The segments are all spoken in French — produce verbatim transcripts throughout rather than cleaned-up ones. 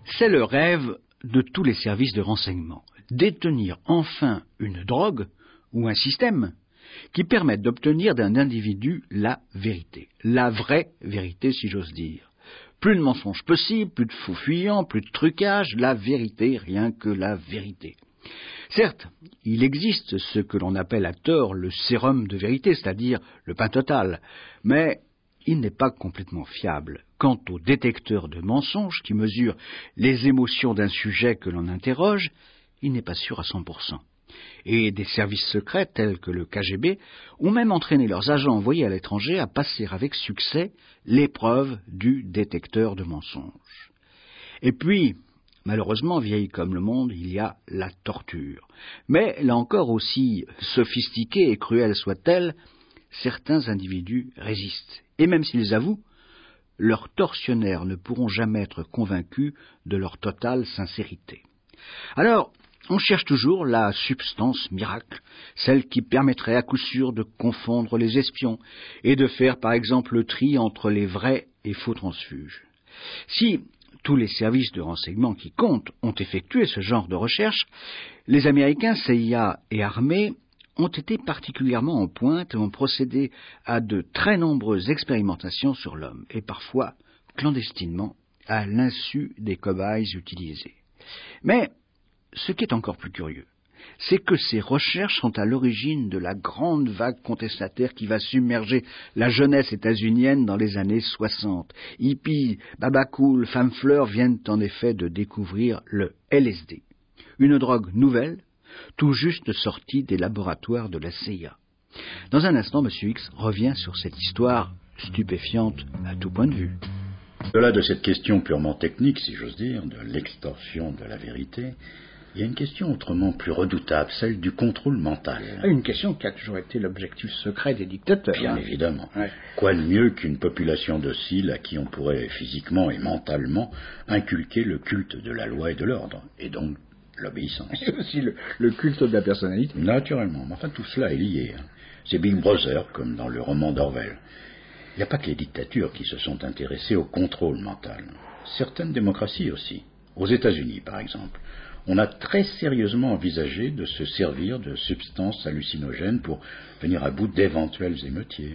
C'est le rêve de tous les services de renseignement, détenir enfin une drogue ou un système qui permette d'obtenir d'un individu la vérité, la vraie vérité si j'ose dire. Plus de mensonges possibles, plus de faux fuyants, plus de trucage, la vérité, rien que la vérité. Certes, il existe ce que l'on appelle à tort le sérum de vérité, c'est-à-dire le pain total, mais il n'est pas complètement fiable. Quant au détecteur de mensonges qui mesure les émotions d'un sujet que l'on interroge, il n'est pas sûr à cent pour cent. Et des services secrets tels que le K G B ont même entraîné leurs agents envoyés à l'étranger à passer avec succès l'épreuve du détecteur de mensonges. Et puis, malheureusement, vieille comme le monde, il y a la torture. Mais, là encore, aussi sophistiquée et cruelle soit-elle, certains individus résistent. Et même s'ils avouent, leurs tortionnaires ne pourront jamais être convaincus de leur totale sincérité. Alors, on cherche toujours la substance miracle, celle qui permettrait à coup sûr de confondre les espions et de faire par exemple le tri entre les vrais et faux transfuges. Si tous les services de renseignement qui comptent ont effectué ce genre de recherche, les Américains C I A et armée ont été particulièrement en pointe et ont procédé à de très nombreuses expérimentations sur l'homme, et parfois clandestinement, à l'insu des cobayes utilisés. Mais ce qui est encore plus curieux, c'est que ces recherches sont à l'origine de la grande vague contestataire qui va submerger la jeunesse états-unienne dans les années soixante. Hippies, babacool, femmes fleurs viennent en effet de découvrir le L S D, une drogue nouvelle, tout juste sortie des laboratoires de la C I A. Dans un instant, M. X revient sur cette histoire stupéfiante à tout point de vue. Au-delà de cette question purement technique, si j'ose dire, de l'extorsion de la vérité, il y a une question autrement plus redoutable, celle du contrôle mental. Une question qui a toujours été l'objectif secret des dictateurs. Bien hein. évidemment. Ouais. Quoi de mieux qu'une population docile à qui on pourrait physiquement et mentalement inculquer le culte de la loi et de l'ordre, et donc l'obéissance. Et aussi le, le culte de la personnalité. Naturellement, mais enfin tout cela est lié. Hein. C'est Big Brother, comme dans le roman d'Orwell. Il n'y a pas que les dictatures qui se sont intéressées au contrôle mental. Certaines démocraties aussi. Aux États-Unis, par exemple, on a très sérieusement envisagé de se servir de substances hallucinogènes pour venir à bout d'éventuels émeutiers.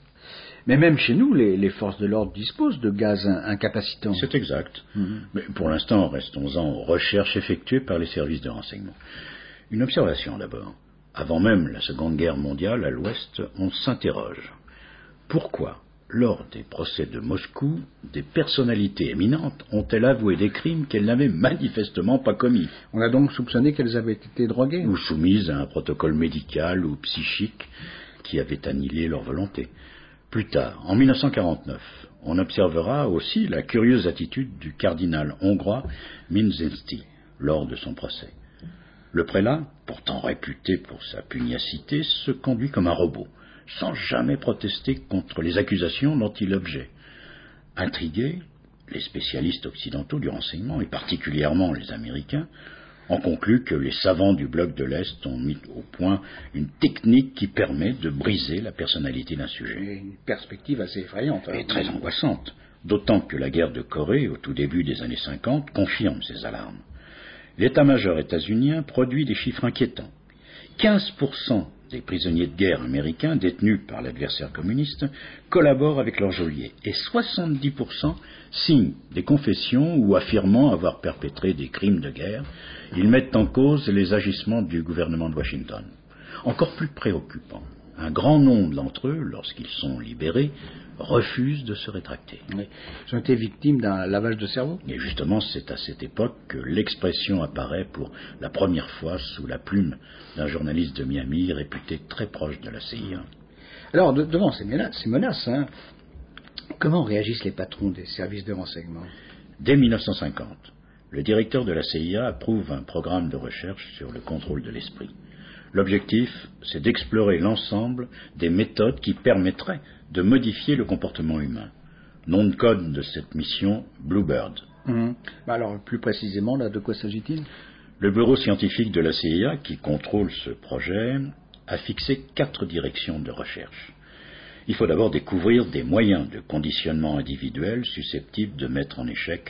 Mais même chez nous, les, les forces de l'ordre disposent de gaz incapacitants. C'est exact. Mm-hmm. Mais pour l'instant, restons-en aux recherches effectuées par les services de renseignement. Une observation d'abord. Avant même la Seconde Guerre mondiale, à l'Ouest, on s'interroge. Pourquoi, lors des procès de Moscou, des personnalités éminentes ont-elles avoué des crimes qu'elles n'avaient manifestement pas commis? On a donc soupçonné qu'elles avaient été droguées. Ou soumises à un protocole médical ou psychique qui avait annihilé leur volonté. Plus tard, en mille neuf cent quarante-neuf, on observera aussi la curieuse attitude du cardinal hongrois Minczynszki lors de son procès. Le prélat, pourtant réputé pour sa pugnacité, se conduit comme un robot, sans jamais protester contre les accusations dont il est l'objet. Intrigués, les spécialistes occidentaux du renseignement, et particulièrement les Américains, ont conclu que les savants du bloc de l'Est ont mis au point une technique qui permet de briser la personnalité d'un sujet. Une perspective assez effrayante. Et très angoissante, d'autant que la guerre de Corée, au tout début des années cinquante, confirme ces alarmes. L'état-major états-unien produit des chiffres inquiétants. quinze pour cent des prisonniers de guerre américains détenus par l'adversaire communiste collaborent avec leurs geôliers et soixante-dix pour cent signent des confessions ou affirmant avoir perpétré des crimes de guerre. Ils mettent en cause les agissements du gouvernement de Washington. Encore plus préoccupant, un grand nombre d'entre eux, lorsqu'ils sont libérés, refusent de se rétracter. Oui. Ils ont été victimes d'un lavage de cerveau. Et justement, c'est à cette époque que l'expression apparaît pour la première fois sous la plume d'un journaliste de Miami réputé très proche de la C I A. Alors, de, devant ces menaces, ces menaces hein, comment réagissent les patrons des services de renseignement? Dès mille neuf cent cinquante, le directeur de la C I A approuve un programme de recherche sur le contrôle de l'esprit. L'objectif, c'est d'explorer l'ensemble des méthodes qui permettraient de modifier le comportement humain. Nom de code de cette mission, Bluebird. Mmh. Bah alors, plus précisément, là, de quoi s'agit-il? Le bureau scientifique de la C I A, qui contrôle ce projet, a fixé quatre directions de recherche. Il faut d'abord découvrir des moyens de conditionnement individuel susceptibles de mettre en échec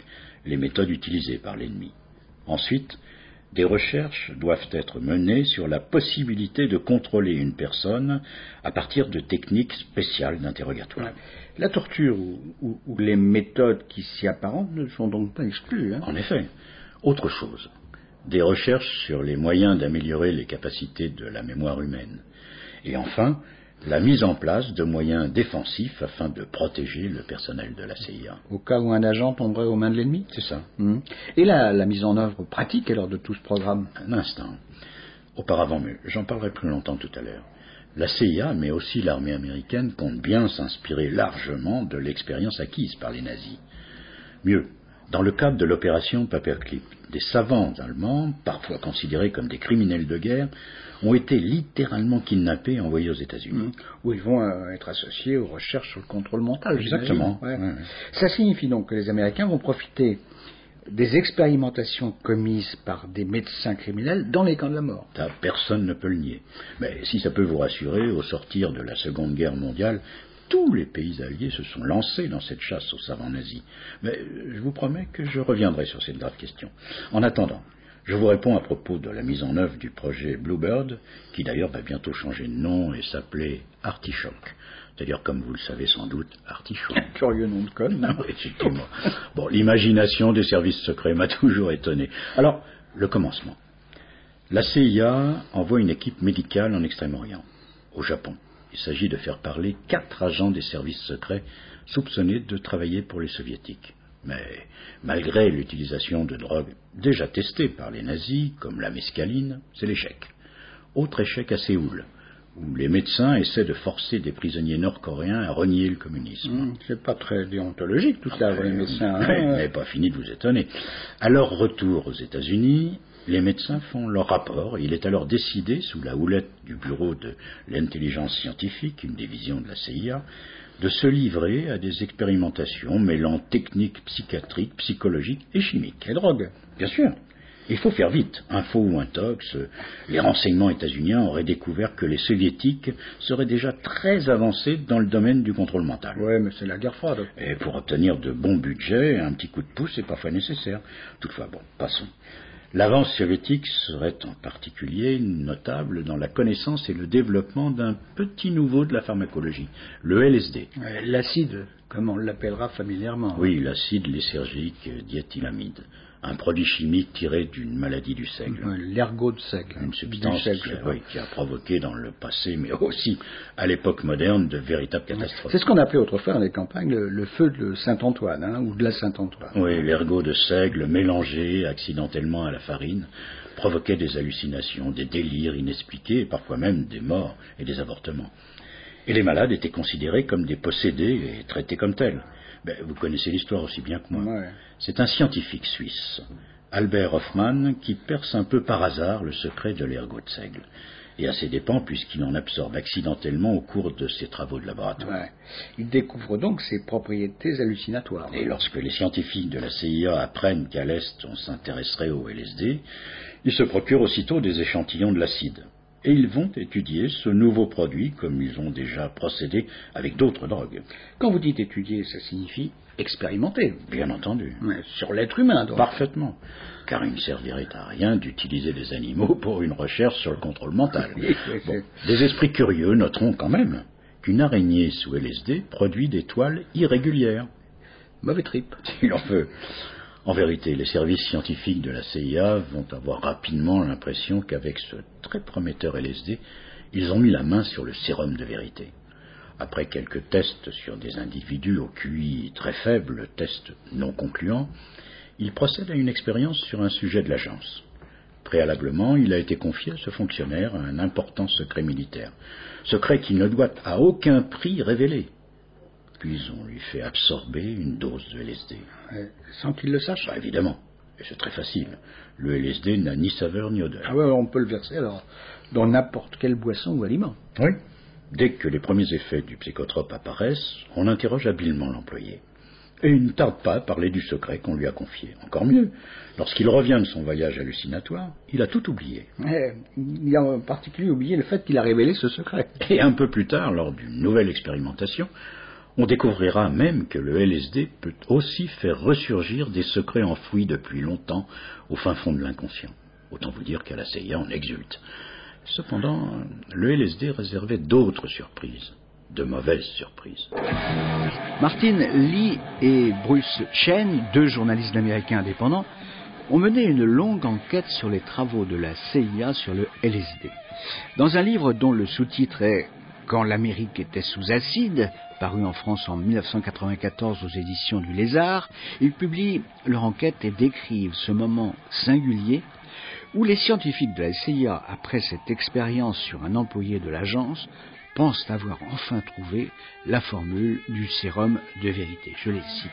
les méthodes utilisées par l'ennemi. Ensuite, des recherches doivent être menées sur la possibilité de contrôler une personne à partir de techniques spéciales d'interrogatoire. La torture ou, ou, ou les méthodes qui s'y apparentent ne sont donc pas exclues. Hein. En effet. Autre chose, des recherches sur les moyens d'améliorer les capacités de la mémoire humaine. Et enfin, la mise en place de moyens défensifs afin de protéger le personnel de la C I A. Au cas où un agent tomberait aux mains de l'ennemi ? C'est ça. Mmh. Et la, la mise en œuvre pratique alors de tout ce programme ? Un instant. Auparavant, mais j'en parlerai plus longtemps tout à l'heure. La C I A, mais aussi l'armée américaine, compte bien s'inspirer largement de l'expérience acquise par les nazis. Mieux, dans le cadre de l'opération Paperclip, des savants allemands, parfois considérés comme des criminels de guerre, ont été littéralement kidnappés et envoyés aux États-Unis. Mmh. Où ils vont euh, être associés aux recherches sur le contrôle mental. Exactement. Ouais. Ouais, ouais. Ça signifie donc que les Américains vont profiter des expérimentations commises par des médecins criminels dans les camps de la mort. Ça, personne ne peut le nier. Mais si ça peut vous rassurer, au sortir de la Seconde Guerre mondiale, tous les pays alliés se sont lancés dans cette chasse aux savants nazis. Mais je vous promets que je reviendrai sur cette grave question. En attendant, je vous réponds à propos de la mise en œuvre du projet Bluebird, qui d'ailleurs va bientôt changer de nom et s'appeler Artichoke. C'est-à-dire, comme vous le savez sans doute, artichaut. Curieux nom de conne. Ah oui, effectivement. Bon, l'imagination des services secrets m'a toujours étonné. Alors, le commencement. La C I A envoie une équipe médicale en Extrême-Orient, au Japon. Il s'agit de faire parler quatre agents des services secrets soupçonnés de travailler pour les soviétiques. Mais malgré l'utilisation de drogues déjà testées par les nazis, comme la mescaline, c'est l'échec. Autre échec à Séoul, où les médecins essaient de forcer des prisonniers nord-coréens à renier le communisme. Mmh, c'est pas très déontologique tout ça, ah, les médecins. Vous n'avez pas fini de vous étonner. À leur retour aux États-Unis, les médecins font leur rapport. Il est alors décidé, sous la houlette du bureau de l'intelligence scientifique, une division de la C I A, de se livrer à des expérimentations mêlant techniques psychiatriques, psychologiques et chimiques. Les drogues. Bien sûr. Il faut faire vite. Info ou intox, les renseignements états-uniens auraient découvert que les soviétiques seraient déjà très avancés dans le domaine du contrôle mental. Ouais, mais c'est la guerre froide. Et pour obtenir de bons budgets, un petit coup de pouce est parfois nécessaire. Toutefois, bon, passons. L'avance soviétique serait en particulier notable dans la connaissance et le développement d'un petit nouveau de la pharmacologie, le L S D. Ouais, l'acide, comme on l'appellera familièrement. Oui, l'acide lysergique diéthylamide, un produit chimique tiré d'une maladie du seigle. Ouais, l'ergot de seigle. Une substance seigle, qui, oui, qui a provoqué dans le passé, mais aussi à l'époque moderne, de véritables catastrophes. C'est ce qu'on appelait autrefois dans les campagnes le, le feu de Saint-Antoine, hein, ou de la Saint-Antoine. Oui, l'ergot de seigle mélangé accidentellement à la farine provoquait des hallucinations, des délires inexpliqués, et parfois même des morts et des avortements. Et les malades étaient considérés comme des possédés et traités comme tels. Ben, vous connaissez l'histoire aussi bien que moi. Ouais. C'est un scientifique suisse, Albert Hoffmann, qui perce un peu par hasard le secret de l'ergot de seigle. Et à ses dépens, puisqu'il en absorbe accidentellement au cours de ses travaux de laboratoire. Ouais. Il découvre donc ses propriétés hallucinatoires. Et lorsque les scientifiques de la C I A apprennent qu'à l'Est on s'intéresserait au L S D, ils se procurent aussitôt des échantillons de l'acide. Et ils vont étudier ce nouveau produit comme ils ont déjà procédé avec d'autres drogues. Quand vous dites étudier, ça signifie expérimenter. Bien entendu. Ouais, sur l'être humain, donc. Parfaitement. Car il ne servirait à rien d'utiliser des animaux pour une recherche sur le contrôle mental. Oui, oui, Bon, des esprits curieux noteront quand même qu'une araignée sous L S D produit des toiles irrégulières. Mauvais trip. Il en veut. En vérité, les services scientifiques de la C I A vont avoir rapidement l'impression qu'avec ce très prometteur L S D, ils ont mis la main sur le sérum de vérité. Après quelques tests sur des individus au Q I très faible, tests non concluants, ils procèdent à une expérience sur un sujet de l'agence. Préalablement, il a été confié à ce fonctionnaire un important secret militaire, secret qu'il ne doit à aucun prix révéler. Puis on lui fait absorber une dose de L S D. Ouais, sans qu'il le sache. Bah, évidemment, et c'est très facile. Le L S D n'a ni saveur ni odeur. Ah ouais, on peut le verser alors dans n'importe quelle boisson ou aliment. Oui. Dès que les premiers effets du psychotrope apparaissent, on interroge habilement l'employé. Et il ne tarde pas à parler du secret qu'on lui a confié. Encore mieux, lorsqu'il revient de son voyage hallucinatoire, il a tout oublié. Ouais, il a en particulier oublié le fait qu'il a révélé ce secret. Et un peu plus tard, lors d'une nouvelle expérimentation, On découvrira même que le L S D peut aussi faire ressurgir des secrets enfouis depuis longtemps au fin fond de l'inconscient. Autant vous dire qu'à la C I A, on exulte. Cependant, le L S D réservait d'autres surprises, de mauvaises surprises. Martin Lee et Bruce Chen, deux journalistes américains indépendants, ont mené une longue enquête sur les travaux de la C I A sur le L S D. Dans un livre dont le sous-titre est « Quand l'Amérique était sous acide », paru en France en dix-neuf cent quatre-vingt-quatorze aux éditions du Lézard, ils publient leur enquête et décrivent ce moment singulier où les scientifiques de la C I A, après cette expérience sur un employé de l'agence, pensent avoir enfin trouvé la formule du sérum de vérité. Je les cite.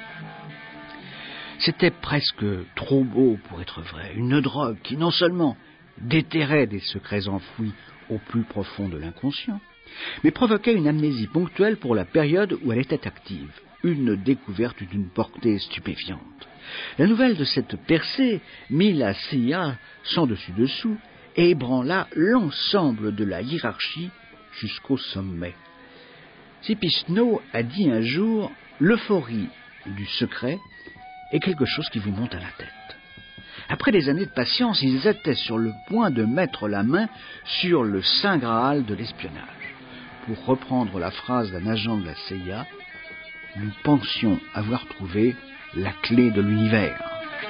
C'était presque trop beau pour être vrai, une drogue qui non seulement déterrait des secrets enfouis au plus profond de l'inconscient, mais provoquait une amnésie ponctuelle pour la période où elle était active, une découverte d'une portée stupéfiante. La nouvelle de cette percée mit la C I A sans dessus-dessous et ébranla l'ensemble de la hiérarchie jusqu'au sommet. C P Snow a dit un jour « L'euphorie du secret est quelque chose qui vous monte à la tête ». Après des années de patience, ils étaient sur le point de mettre la main sur le saint Graal de l'espionnage. Pour reprendre la phrase d'un agent de la C I A, nous pensions avoir trouvé la clé de l'univers.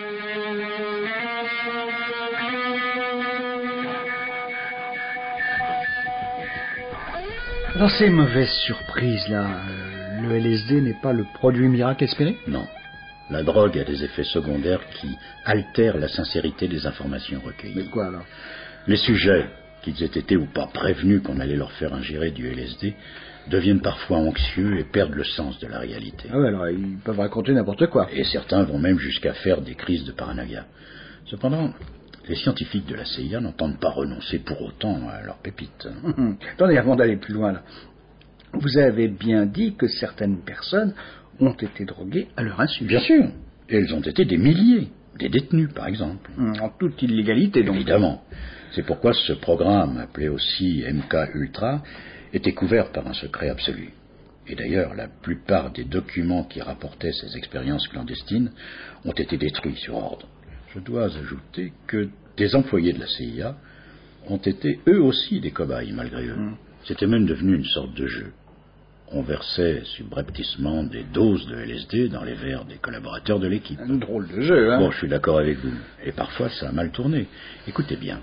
Dans ces mauvaises surprises-là, euh, le L S D n'est pas le produit miracle espéré ? Non. La drogue a des effets secondaires qui altèrent la sincérité des informations recueillies. Mais quoi alors ? Les sujets, qu'ils aient été ou pas prévenus qu'on allait leur faire ingérer du L S D, deviennent parfois anxieux et perdent le sens de la réalité. Ah ouais, alors ils peuvent raconter n'importe quoi. Et certains vont même jusqu'à faire des crises de paranoïa. Cependant, les scientifiques de la C I A n'entendent pas renoncer pour autant à leurs pépites. Hum, attendez, avant d'aller plus loin, là. Vous avez bien dit que certaines personnes ont été droguées à leur insu. Bien sûr. Et elles ont été des milliers. Des détenus, par exemple. Hum, en toute illégalité, donc. Évidemment. C'est pourquoi ce programme, appelé aussi M K Ultra, était couvert par un secret absolu. Et d'ailleurs, la plupart des documents qui rapportaient ces expériences clandestines ont été détruits sur ordre. Je dois ajouter que des employés de la C I A ont été eux aussi des cobayes, malgré eux. Mmh. C'était même devenu une sorte de jeu. On versait subrepticement des doses de L S D dans les verres des collaborateurs de l'équipe. Un drôle de jeu, hein. Bon, je suis d'accord avec vous. Et parfois, ça a mal tourné. Écoutez bien.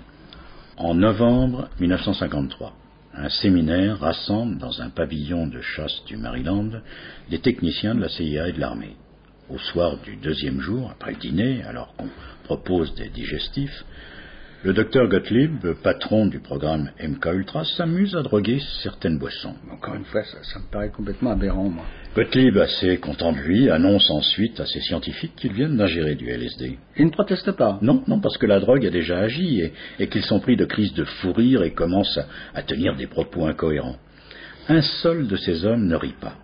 En novembre dix-neuf cent cinquante-trois, un séminaire rassemble dans un pavillon de chasse du Maryland des techniciens de la C I A et de l'armée. Au soir du deuxième jour, après le dîner, alors qu'on propose des digestifs, le docteur Gottlieb, patron du programme M K Ultra, s'amuse à droguer certaines boissons. Encore une fois, ça, ça me paraît complètement aberrant, moi. Gottlieb, assez content de lui, annonce ensuite à ses scientifiques qu'ils viennent d'ingérer du L S D. Ils ne protestent pas? Non, non, parce que la drogue a déjà agi et, et qu'ils sont pris de crises de fou rire et commencent à, à tenir des propos incohérents. Un seul de ces hommes ne rit pas.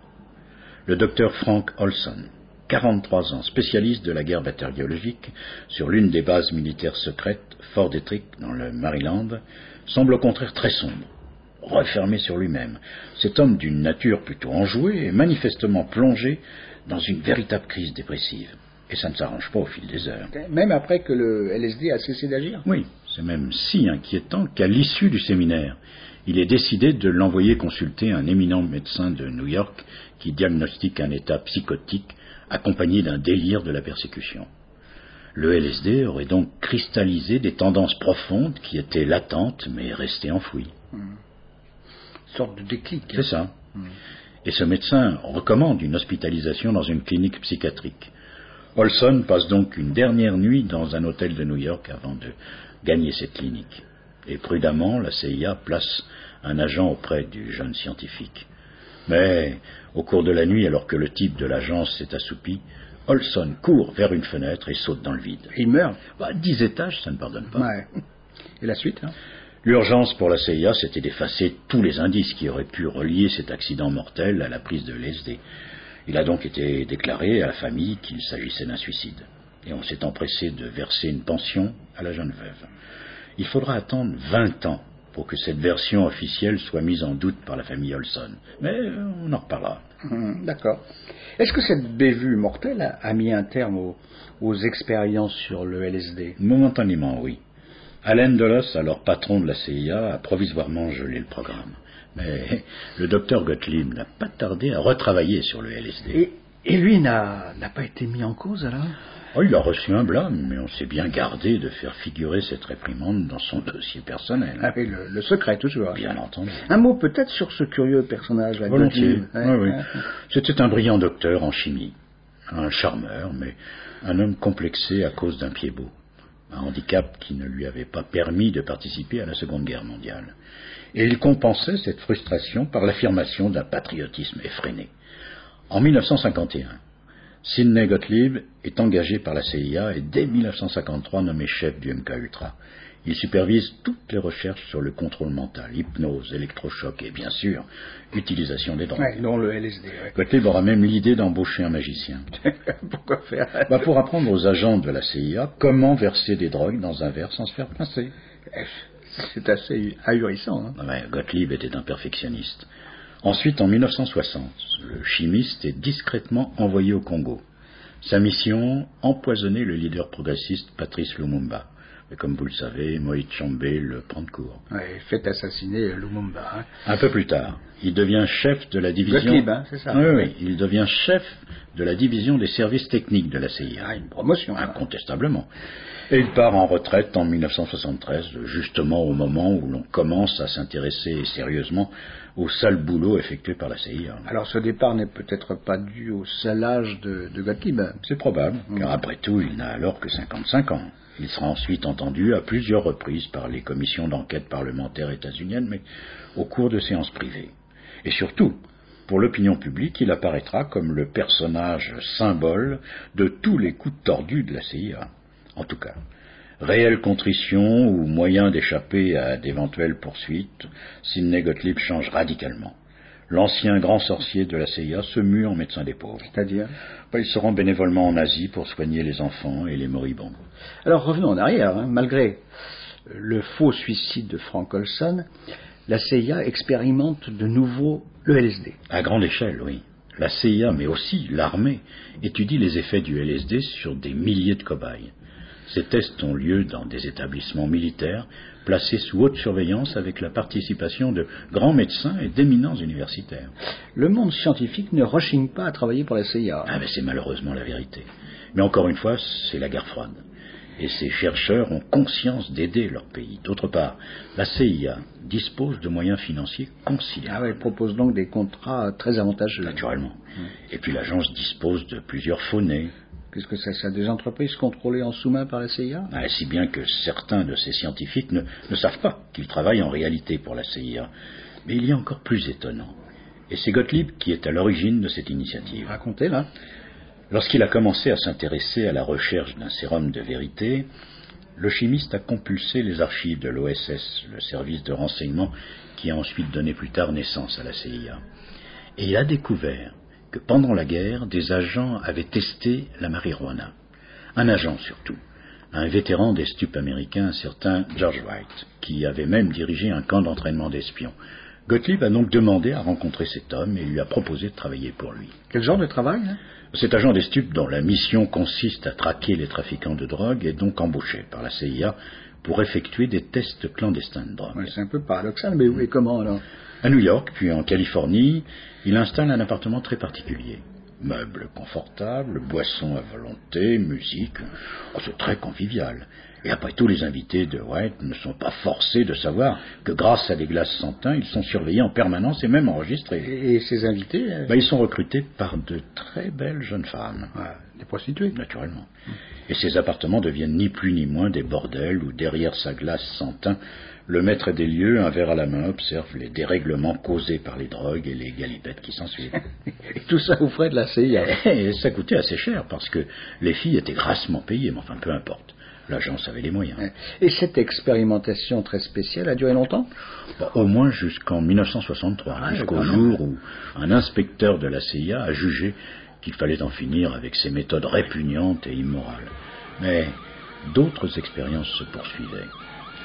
Le docteur Frank Olson, quarante-trois ans, spécialiste de la guerre bactériologique sur l'une des bases militaires secrètes, Fort Detrick, dans le Maryland, semble au contraire très sombre, refermé sur lui-même. Cet homme d'une nature plutôt enjouée est manifestement plongé dans une véritable crise dépressive. Et ça ne s'arrange pas au fil des heures. Même après que le L S D a cessé d'agir? Oui, c'est même si inquiétant qu'à l'issue du séminaire, il est décidé de l'envoyer consulter un éminent médecin de New York qui diagnostique un état psychotique accompagné d'un délire de la persécution. Le L S D aurait donc cristallisé des tendances profondes qui étaient latentes mais restées enfouies. Mmh. Une sorte de déclic. C'est ça. Mmh. Et ce médecin recommande une hospitalisation dans une clinique psychiatrique. Olson passe donc une dernière nuit dans un hôtel de New York avant de gagner cette clinique. Et prudemment, la C I A place un agent auprès du jeune scientifique. Mais, au cours de la nuit, alors que le type de l'agence s'est assoupi, Olson court vers une fenêtre et saute dans le vide. Il meurt. Bah, dix étages, ça ne pardonne pas. Ouais. Et la suite, hein? L'urgence pour la C I A, c'était d'effacer tous les indices qui auraient pu relier cet accident mortel à la prise de L S D. Il a donc été déclaré à la famille qu'il s'agissait d'un suicide. Et on s'est empressé de verser une pension à la jeune veuve. Il faudra attendre vingt ans pour que cette version officielle soit mise en doute par la famille Olson. Mais euh, on en reparlera. Hum, d'accord. Est-ce que cette bévue mortelle a, a mis un terme aux, aux expériences sur le L S D? Momentanément, oui. Allen Dulles, alors patron de la C I A, a provisoirement gelé le programme. Mais le docteur Gottlieb n'a pas tardé à retravailler sur le L S D. Et, et lui n'a, n'a pas été mis en cause alors? Oh, il a reçu un blâme, mais on s'est bien gardé de faire figurer cette réprimande dans son dossier personnel. Ah oui, le, le secret toujours. Bien entendu. Un mot peut-être sur ce curieux personnage. La Volontiers. Gottlieb. Ouais, oui, oui. C'était un brillant docteur en chimie. Un charmeur, mais un homme complexé à cause d'un pied beau. Un handicap qui ne lui avait pas permis de participer à la Seconde Guerre mondiale. Et il compensait cette frustration par l'affirmation d'un patriotisme effréné. En mille neuf cent cinquante et un, Sidney Gottlieb est engagé par la C I A et dès mille neuf cent cinquante-trois nommé chef du M K Ultra. Il supervise toutes les recherches sur le contrôle mental, hypnose, électrochoc et bien sûr, utilisation des drogues. Ouais, dont le L S D. Ouais. Gottlieb aura même l'idée d'embaucher un magicien. Pourquoi faire? Bah pour apprendre aux agents de la C I A comment verser des drogues dans un verre sans se faire pincer. C'est assez ahurissant. Hein. Ouais, Gottlieb était un perfectionniste. Ensuite, en mille neuf cent soixante, le chimiste est discrètement envoyé au Congo. Sa mission, empoisonner le leader progressiste Patrice Lumumba. Mais comme vous le savez, Moïse Tshombe le prend de court. Ouais, fait assassiner Lumumba. Hein. Un peu plus tard, il devient chef de la division... Gottlieb, hein, c'est ça. Oui, oui, il devient chef de la division des services techniques de la C I A. Ah, une promotion. Incontestablement. Et il part en retraite en mille neuf cent soixante-treize, justement au moment où l'on commence à s'intéresser sérieusement au sale boulot effectué par la C I A. Alors ce départ n'est peut-être pas dû au seul âge de, de Gottlieb. C'est probable, mmh. car après tout, il n'a alors que cinquante-cinq ans. Il sera ensuite entendu à plusieurs reprises par les commissions d'enquête parlementaires états-uniennes, mais au cours de séances privées. Et surtout, pour l'opinion publique, il apparaîtra comme le personnage symbole de tous les coups tordus de la C I A. En tout cas, réelle contrition ou moyen d'échapper à d'éventuelles poursuites, Sidney Gottlieb change radicalement. L'ancien grand sorcier de la C I A se mue en médecin des pauvres. C'est-à-dire Il se rend bénévolement en Asie pour soigner les enfants et les moribonds. Alors revenons en arrière. Hein. Malgré le faux suicide de Frank Olson, la C I A expérimente de nouveau le L S D. À grande échelle, oui. La C I A, mais aussi l'armée, étudie les effets du L S D sur des milliers de cobayes. Ces tests ont lieu dans des établissements militaires placés sous haute surveillance avec la participation de grands médecins et d'éminents universitaires. Le monde scientifique ne rechigne pas à travailler pour la C I A. Ah, mais c'est malheureusement la vérité. Mais encore une fois, c'est la guerre froide. Et ces chercheurs ont conscience d'aider leur pays. D'autre part, la C I A dispose de moyens financiers considérables. Ah ouais, elle propose donc des contrats très avantageux. Naturellement. Hum. Et puis l'agence dispose de plusieurs faux-nez. Qu'est-ce que c'est ça? Des entreprises contrôlées en sous-main par la C I A? Ah, si bien que certains de ces scientifiques ne, ne savent pas qu'ils travaillent en réalité pour la C I A. Mais il y a encore plus étonnant. Et c'est Gottlieb qui est à l'origine de cette initiative. Racontez, là. Lorsqu'il a commencé à s'intéresser à la recherche d'un sérum de vérité, le chimiste a compulsé les archives de l'O S S, le service de renseignement qui a ensuite donné plus tard naissance à la C I A. Et il a découvert que pendant la guerre, des agents avaient testé la marijuana. Un agent surtout, un vétéran des stupes américains, un certain George Wright, qui avait même dirigé un camp d'entraînement d'espions. Gottlieb a donc demandé à rencontrer cet homme et lui a proposé de travailler pour lui. Quel genre de travail, hein? Cet agent des stupes, dont la mission consiste à traquer les trafiquants de drogue, est donc embauché par la C I A pour effectuer des tests clandestins de drogue. Ouais, c'est un peu paradoxal, mais où et comment alors? À New York, puis en Californie, il installe un appartement très particulier. Meubles confortables, boissons à volonté, musique, oh, c'est très convivial. Et après tout, les invités de White ne sont pas forcés de savoir que grâce à des glaces sans teint, ils sont surveillés en permanence et même enregistrés. Et, et ces invités euh... ben, ils sont recrutés par de très belles jeunes femmes. Ouais, des prostituées. Naturellement. Mmh. Et ces appartements deviennent ni plus ni moins des bordels où derrière sa glace sans teint, le maître des lieux, un verre à la main, observe les dérèglements causés par les drogues et les galipettes qui s'ensuivent. Et tout ça aux frais de la C I A. Et ça coûtait assez cher parce que les filles étaient grassement payées, mais enfin peu importe. L'agence avait les moyens. Et cette expérimentation très spéciale a duré longtemps? Bon, au moins jusqu'en mille neuf cent soixante-trois, ah, jusqu'au jour où un inspecteur de la C I A a jugé qu'il fallait en finir avec ces méthodes répugnantes et immorales. Mais d'autres expériences se poursuivaient.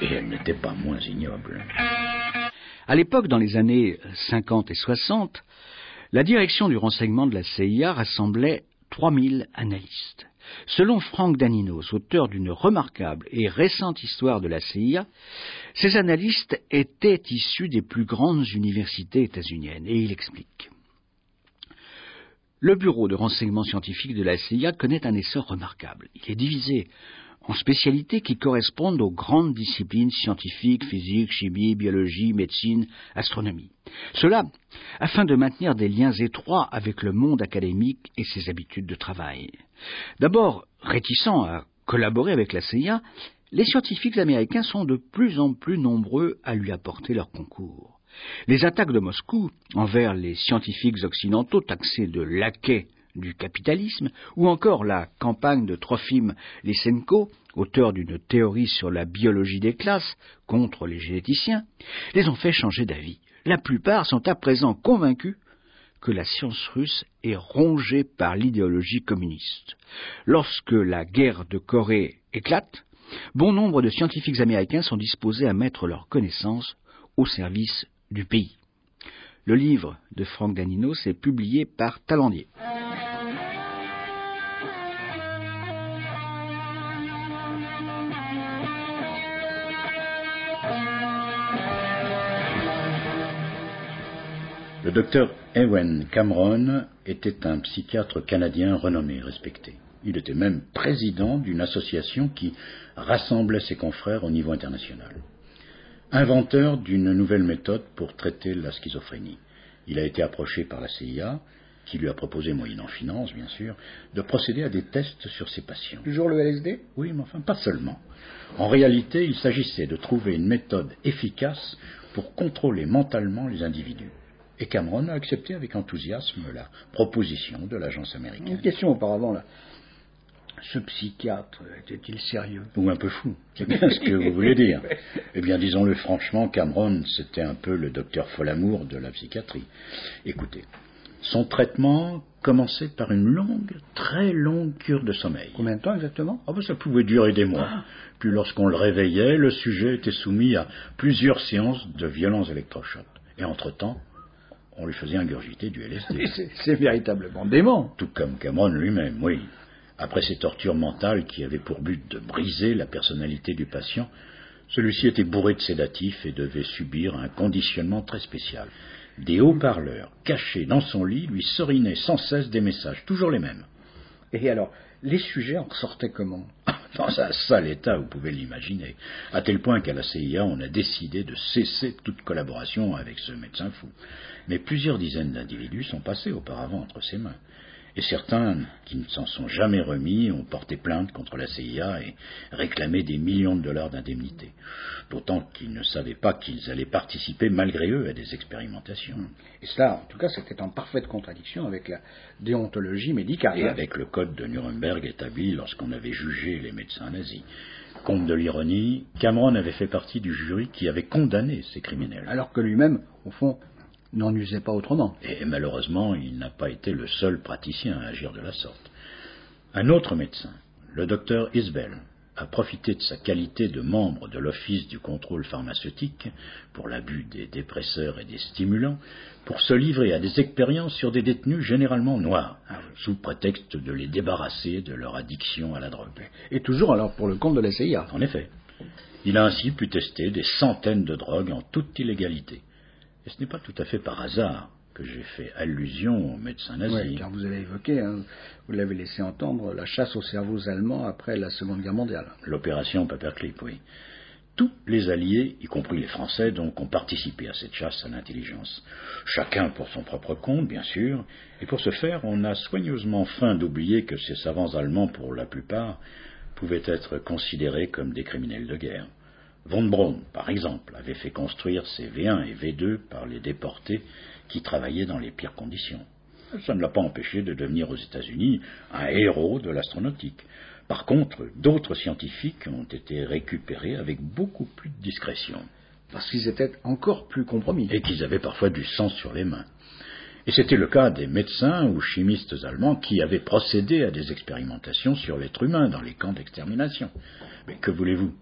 Et elle n'était pas moins ignoble. À l'époque, dans les années cinquante et soixante, la direction du renseignement de la C I A rassemblait trois mille analystes. Selon Frank Daninos, auteur d'une remarquable et récente histoire de la C I A, ces analystes étaient issus des plus grandes universités états-uniennes, et il explique. Le bureau de renseignement scientifique de la C I A connaît un essor remarquable. Il est divisé en spécialités qui correspondent aux grandes disciplines scientifiques, physique, chimie, biologie, médecine, astronomie. Cela afin de maintenir des liens étroits avec le monde académique et ses habitudes de travail. D'abord, réticents à collaborer avec la C I A, les scientifiques américains sont de plus en plus nombreux à lui apporter leur concours. Les attaques de Moscou envers les scientifiques occidentaux taxés de laquais du capitalisme, ou encore la campagne de Trofim Lysenko, auteur d'une théorie sur la biologie des classes contre les généticiens, les ont fait changer d'avis. La plupart sont à présent convaincus que la science russe est rongée par l'idéologie communiste. Lorsque la guerre de Corée éclate, bon nombre de scientifiques américains sont disposés à mettre leurs connaissances au service du pays. Le livre de Frank Daninos est publié par Talandier. Le docteur Ewen Cameron était un psychiatre canadien renommé et respecté. Il était même président d'une association qui rassemblait ses confrères au niveau international. Inventeur d'une nouvelle méthode pour traiter la schizophrénie. Il a été approché par la C I A, qui lui a proposé, moyennant finance bien sûr, de procéder à des tests sur ses patients. Toujours le L S D ? Oui, mais enfin pas seulement. En réalité, il s'agissait de trouver une méthode efficace pour contrôler mentalement les individus. Et Cameron a accepté avec enthousiasme la proposition de l'agence américaine. Une question auparavant, là. Ce psychiatre était-il sérieux ? Ou un peu fou, c'est bien ce que vous voulez dire. Eh bien, disons-le franchement, Cameron, c'était un peu le docteur Folamour de la psychiatrie. Écoutez, son traitement commençait par une longue, très longue cure de sommeil. Combien de temps exactement ? Ah ben, ça pouvait durer des mois. Ah. Puis lorsqu'on le réveillait, le sujet était soumis à plusieurs séances de violents électrochocs. Et entre-temps, on lui faisait ingurgiter du L S D. C'est, c'est véritablement dément. Tout comme Cameron lui-même, oui. Après ces tortures mentales qui avaient pour but de briser la personnalité du patient, celui-ci était bourré de sédatifs et devait subir un conditionnement très spécial. Des haut-parleurs cachés dans son lit lui serinaient sans cesse des messages, toujours les mêmes. Et alors, les sujets en ressortaient comment ? Dans un sale état, vous pouvez l'imaginer, à tel point qu'à la C I A, on a décidé de cesser toute collaboration avec ce médecin fou. Mais plusieurs dizaines d'individus sont passés auparavant entre ses mains. Et certains, qui ne s'en sont jamais remis, ont porté plainte contre la C I A et réclamé des millions de dollars d'indemnité. D'autant qu'ils ne savaient pas qu'ils allaient participer malgré eux à des expérimentations. Et cela, en tout cas, c'était en parfaite contradiction avec la déontologie médicale. Et avec le code de Nuremberg établi lorsqu'on avait jugé les médecins nazis. Comble de l'ironie, Cameron avait fait partie du jury qui avait condamné ces criminels. Alors que lui-même, au fond, n'en usait pas autrement. Et malheureusement, il n'a pas été le seul praticien à agir de la sorte. Un autre médecin, le docteur Isbell, a profité de sa qualité de membre de l'Office du contrôle pharmaceutique pour l'abus des dépresseurs et des stimulants, pour se livrer à des expériences sur des détenus généralement noirs, sous prétexte de les débarrasser de leur addiction à la drogue. Et toujours alors pour le compte de la C I A. En effet. Il a ainsi pu tester des centaines de drogues en toute illégalité. Et ce n'est pas tout à fait par hasard que j'ai fait allusion aux médecins nazis. Oui, car vous avez évoqué, hein, vous l'avez laissé entendre, la chasse aux cerveaux allemands après la Seconde Guerre mondiale. L'opération Paperclip, oui. Tous les alliés, y compris les Français, donc, ont participé à cette chasse à l'intelligence. Chacun pour son propre compte, bien sûr, et pour ce faire, on a soigneusement feint d'oublier que ces savants allemands, pour la plupart, pouvaient être considérés comme des criminels de guerre. Von Braun, par exemple, avait fait construire ses V un et V deux par les déportés qui travaillaient dans les pires conditions. Ça ne l'a pas empêché de devenir aux États-Unis un héros de l'astronautique. Par contre, d'autres scientifiques ont été récupérés avec beaucoup plus de discrétion. Parce qu'ils étaient encore plus compromis. Et qu'ils avaient parfois du sang sur les mains. Et c'était le cas des médecins ou chimistes allemands qui avaient procédé à des expérimentations sur l'être humain dans les camps d'extermination. Mais que voulez-vous ?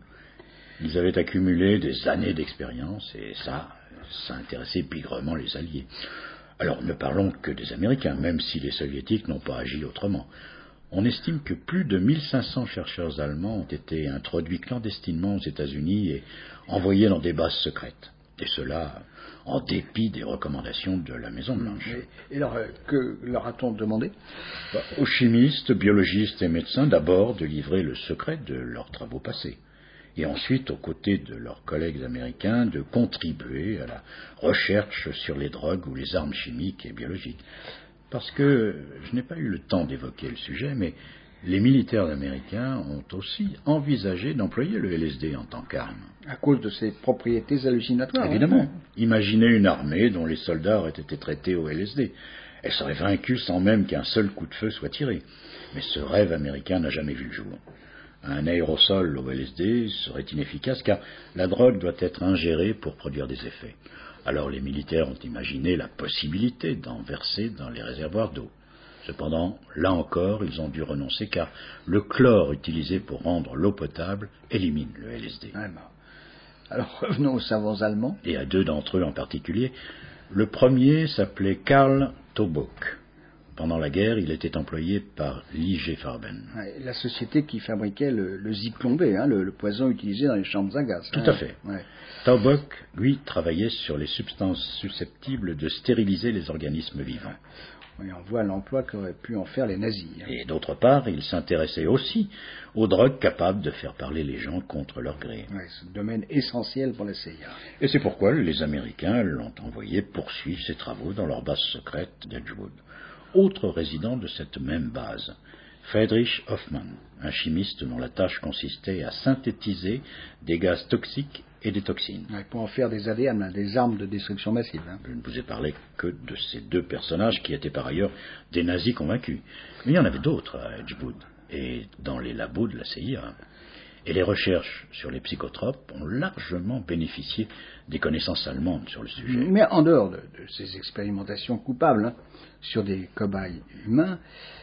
Ils avaient accumulé des années d'expérience et ça, ça intéressait bigrement les Alliés. Alors ne parlons que des Américains, même si les Soviétiques n'ont pas agi autrement. On estime que plus de mille cinq cents chercheurs allemands ont été introduits clandestinement aux États-Unis et envoyés dans des bases secrètes. Et cela en dépit des recommandations de la Maison-Blanche. Et, et alors, euh, que leur a-t-on demandé? bah, Aux chimistes, biologistes et médecins d'abord de livrer le secret de leurs travaux passés. Et ensuite, aux côtés de leurs collègues américains, de contribuer à la recherche sur les drogues ou les armes chimiques et biologiques. Parce que je n'ai pas eu le temps d'évoquer le sujet, mais les militaires américains ont aussi envisagé d'employer le L S D en tant qu'arme. À cause de ses propriétés hallucinatoires. Évidemment. Hein. Imaginez une armée dont les soldats auraient été traités au L S D. Elle serait vaincue sans même qu'un seul coup de feu soit tiré. Mais ce rêve américain n'a jamais vu le jour. Un aérosol au L S D serait inefficace car la drogue doit être ingérée pour produire des effets. Alors les militaires ont imaginé la possibilité d'en verser dans les réservoirs d'eau. Cependant, là encore, ils ont dû renoncer car le chlore utilisé pour rendre l'eau potable élimine le L S D. Ah ben. Alors revenons aux savants allemands. Et à deux d'entre eux en particulier. Le premier s'appelait Karl Taubock. Pendant la guerre, il était employé par l'I G Farben. Ouais, la société qui fabriquait le, le zyklon B, hein, le, le poison utilisé dans les chambres à gaz. Tout hein. à fait. Ouais. Taubock, lui, travaillait sur les substances susceptibles de stériliser les organismes vivants. Oui, on voit l'emploi qu'auraient pu en faire les nazis. Hein. Et d'autre part, il s'intéressait aussi aux drogues capables de faire parler les gens contre leur gré. Ouais, c'est un domaine essentiel pour la C I A. Et c'est pourquoi les Américains l'ont envoyé poursuivre ses travaux dans leur base secrète d'Edgewood. Autre résident de cette même base, Friedrich Hoffmann, un chimiste dont la tâche consistait à synthétiser des gaz toxiques et des toxines. Ouais, pour en faire des A D N, des armes de destruction massive. Hein. Je ne vous ai parlé que de ces deux personnages qui étaient par ailleurs des nazis convaincus. Mais il y en avait d'autres à Edgewood et dans les labos de la C I A. Et les recherches sur les psychotropes ont largement bénéficié des connaissances allemandes sur le sujet. Mais en dehors de, de ces expérimentations coupables hein, sur des cobayes humains,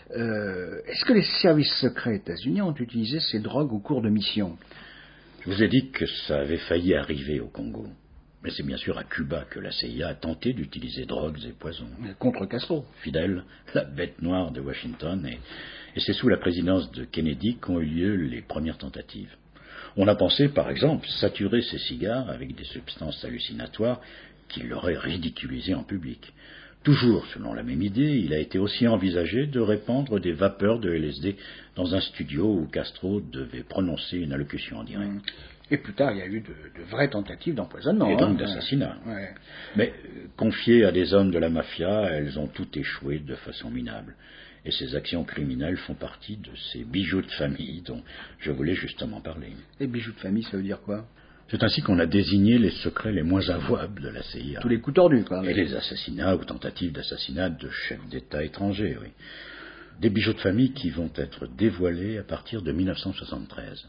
euh, est-ce que les services secrets états-unis ont utilisé ces drogues au cours de missions? Je vous ai dit que ça avait failli arriver au Congo. Mais c'est bien sûr à Cuba que la C I A a tenté d'utiliser drogues et poisons. Contre Castro. Fidel, la bête noire de Washington, et, et c'est sous la présidence de Kennedy qu'ont eu lieu les premières tentatives. On a pensé, par exemple, saturer ces cigares avec des substances hallucinatoires qui l'auraient ridiculisé en public. Toujours selon la même idée, il a été aussi envisagé de répandre des vapeurs de L S D dans un studio où Castro devait prononcer une allocution en direct. Mmh. Et plus tard, il y a eu de, de vraies tentatives d'empoisonnement. Et donc hein, d'assassinat. Ouais. Mais euh, confiées à des hommes de la mafia, elles ont toutes échoué de façon minable. Et ces actions criminelles font partie de ces bijoux de famille dont je voulais justement parler. Les bijoux de famille, ça veut dire quoi? C'est ainsi qu'on a désigné les secrets les moins avouables de la C I A. Tous les coups tordus, quoi. Et les assassinats ou tentatives d'assassinat de chefs d'État étrangers, oui. Des bijoux de famille qui vont être dévoilés à partir de mille neuf cent soixante-treize.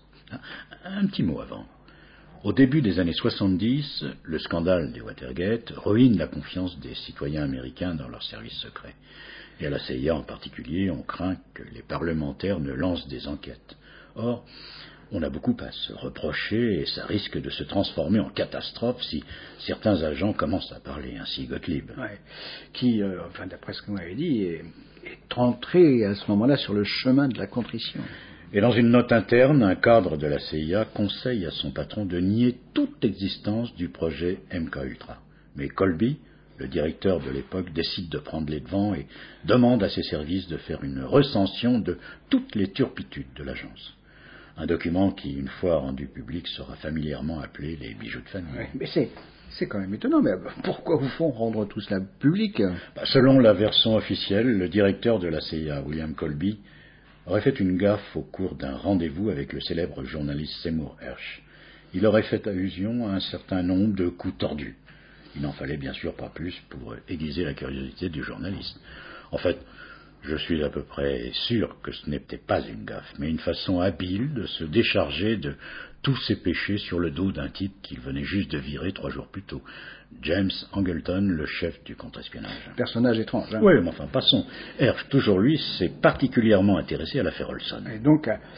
Un petit mot avant. Au début des années soixante-dix, le scandale des Watergate ruine la confiance des citoyens américains dans leurs services secrets. Et à la C I A en particulier, on craint que les parlementaires ne lancent des enquêtes. Or, on a beaucoup à se reprocher et ça risque de se transformer en catastrophe si certains agents commencent à parler ainsi. Gottlieb. Ouais. Qui, euh, enfin, d'après ce que vous m'avez dit, est, est entré à ce moment-là sur le chemin de la contrition. Et dans une note interne, un cadre de la C I A conseille à son patron de nier toute existence du projet M K Ultra. Mais Colby, le directeur de l'époque, décide de prendre les devants et demande à ses services de faire une recension de toutes les turpitudes de l'agence. Un document qui, une fois rendu public, sera familièrement appelé les bijoux de famille. Oui, mais c'est, c'est quand même étonnant. Mais pourquoi vous font rendre tout cela public? bah, Selon la version officielle, le directeur de la C I A, William Colby, aurait fait une gaffe au cours d'un rendez-vous avec le célèbre journaliste Seymour Hersh. Il aurait fait allusion à un certain nombre de coups tordus. Il n'en fallait bien sûr pas plus pour aiguiser la curiosité du journaliste. En fait, je suis à peu près sûr que ce n'était pas une gaffe, mais une façon habile de se décharger de tous ses péchés sur le dos d'un type qu'il venait juste de virer trois jours plus tôt. James Angleton, le chef du contre-espionnage. Personnage étrange. Hein. Oui, mais enfin, passons. Hersh, toujours lui, s'est particulièrement intéressé à l'affaire Olson. Et donc, à,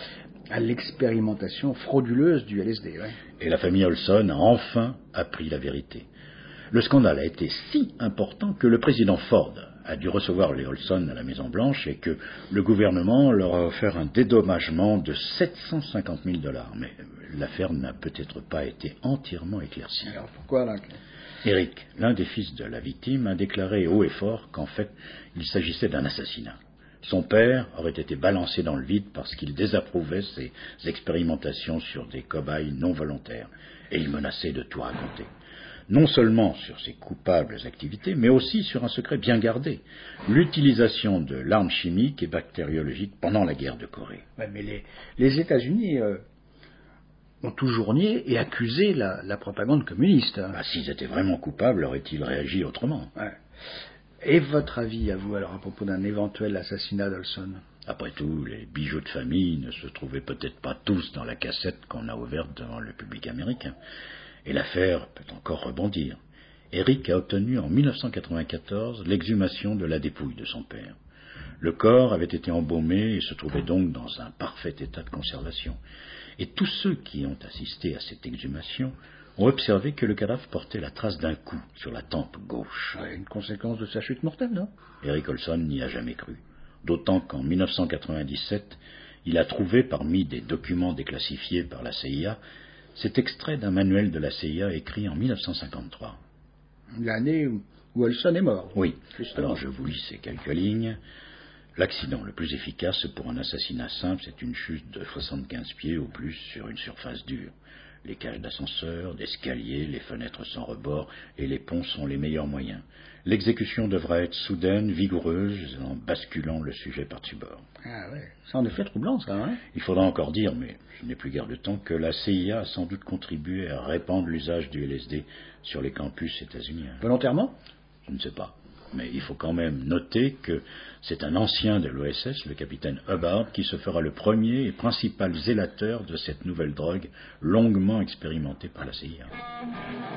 À l'expérimentation frauduleuse du L S D, ouais. Et la famille Olson a enfin appris la vérité. Le scandale a été si important que le président Ford a dû recevoir les Olson à la Maison-Blanche et que le gouvernement leur a offert un dédommagement de sept cent cinquante mille dollars. Mais l'affaire n'a peut-être pas été entièrement éclaircie. Alors pourquoi là? Eric, l'un des fils de la victime, a déclaré haut et fort qu'en fait, il s'agissait d'un assassinat. Son père aurait été balancé dans le vide parce qu'il désapprouvait ses expérimentations sur des cobayes non volontaires et il menaçait de tout raconter. Non seulement sur ses coupables activités, mais aussi sur un secret bien gardé, l'utilisation de l'arme chimique et bactériologique pendant la guerre de Corée. Ouais, mais les, les États-Unis euh, ont toujours nié et accusé la, la propagande communiste. Hein. Ah, s'ils étaient vraiment coupables, auraient-ils réagi autrement? Ouais. Et votre avis, à vous, alors, à propos d'un éventuel assassinat d'Olson? Après tout, les bijoux de famille ne se trouvaient peut-être pas tous dans la cassette qu'on a ouverte devant le public américain. Et l'affaire peut encore rebondir. Eric a obtenu en mille neuf cent quatre-vingt-quatorze l'exhumation de la dépouille de son père. Le corps avait été embaumé et se trouvait donc dans un parfait état de conservation. Et tous ceux qui ont assisté à cette exhumation ont observé que le cadavre portait la trace d'un coup sur la tempe gauche. Ouais, une conséquence de sa chute mortelle, non? Eric Olson n'y a jamais cru. D'autant qu'en mille neuf cent quatre-vingt-dix-sept, il a trouvé parmi des documents déclassifiés par la C I A cet extrait d'un manuel de la C I A écrit en mille neuf cent cinquante-trois. L'année où Olson est mort. Oui, justement. Alors je vous lis ces quelques lignes. L'accident le plus efficace pour un assassinat simple, c'est une chute de soixante-quinze pieds au plus sur une surface dure. Les cages d'ascenseur, d'escalier, les fenêtres sans rebord et les ponts sont les meilleurs moyens. L'exécution devra être soudaine, vigoureuse, en basculant le sujet par-dessus bord. Ah ouais, c'est en effet troublant ça, hein? Il faudra encore dire, mais je n'ai plus guère de temps, que la C I A a sans doute contribué à répandre l'usage du L S D sur les campus états-uniens. Volontairement? Je ne sais pas. Mais il faut quand même noter que c'est un ancien de l'O S S, le capitaine Hubbard, qui se fera le premier et principal zélateur de cette nouvelle drogue longuement expérimentée par la C I A.